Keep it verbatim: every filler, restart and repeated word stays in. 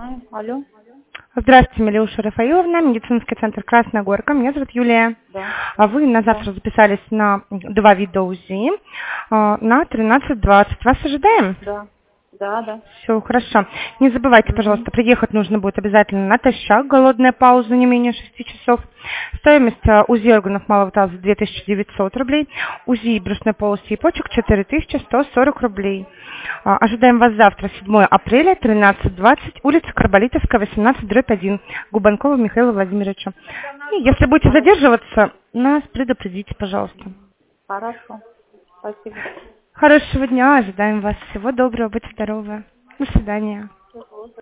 А, алло, Здравствуйте, Милюша Рафаиловна, медицинский центр Красная Горка. Меня зовут Юлия. да, А Вы на да, завтра записались на два вида УЗИ а, на тринадцать двадцать. Вас ожидаем? да, да, да. Все, хорошо. Не забывайте, Мгм. пожалуйста, приехать нужно будет обязательно натощак, голодная пауза не менее шести часов. Стоимость а, УЗИ органов малого таза две тысячи девятьсот рублей, УЗИ брюшной полости и почек четыре тысячи сто сорок рублей. А, Ожидаем вас завтра, седьмого апреля, тринадцать двадцать, улица Карболитовская, восемнадцать, дробь один, Губанкова Михаила Владимировича. И если будете Хорошо, задерживаться, нас предупредите, пожалуйста. хорошо. Спасибо. Хорошего дня, ожидаем вас. Всего доброго, будьте здоровы. До свидания.